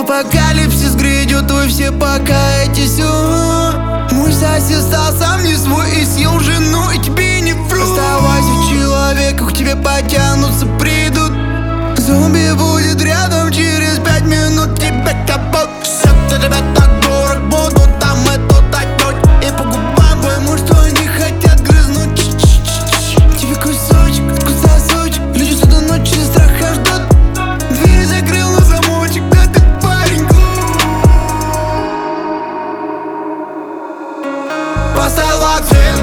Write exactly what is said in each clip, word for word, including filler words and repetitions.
Апокалипсис грядет, вы все покаетесь. Мой сосед стал сам не свой и съел жену, и тебе не вру. Оставайся человеком, к тебе потянутся, придут. Зомби будет рядом, через пять минут тебя капот. Все, кто тебя так дорог, буду там и тут отнюдь. И по губам пойму, что они хотят грызнуть. Тебе кусочек, кусочек. Люди сюда ночью страха ждут. Дверь закрыл на замочек, да ты парень глуп. Поставил акцент.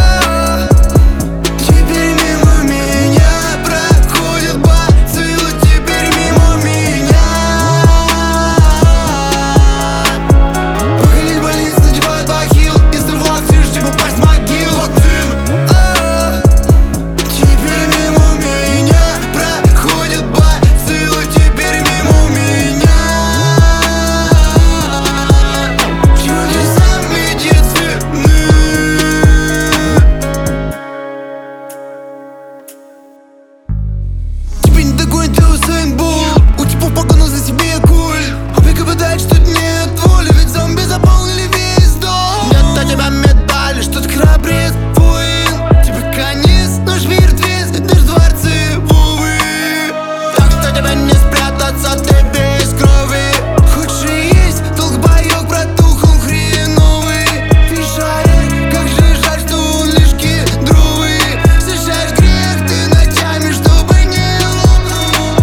У типов погону за себе куль. Опека выдает, что нет воли, ведь зомби заполнили весь дом. Нет у тебя медали, что ты храбрец, воин. Тебе конец, наш мертвец, даже дворцы, увы. Так что тебе не спрятаться, ты без крови. Хочешь и есть, долг боёк протух, он хреновый. Мешает, как же жаль, что он лишь кедровый. Совершаешь грех ты ночами, чтобы не лопнуть.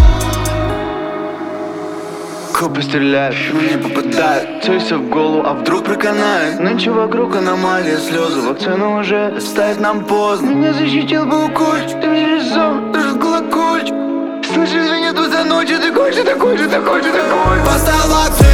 Копы стреляют, но не попадают. Целься в голову, а вдруг проканает. Нынче вокруг аномалия, слезы. Вакцину уже ставить нам поздно. Меня защитил бы укольч, ты мне резон, даже колокольчик. Слышишь, меня тут за ночь, ты кончи, ты кончи, ты кончи, ты кончи. Поставил акцент.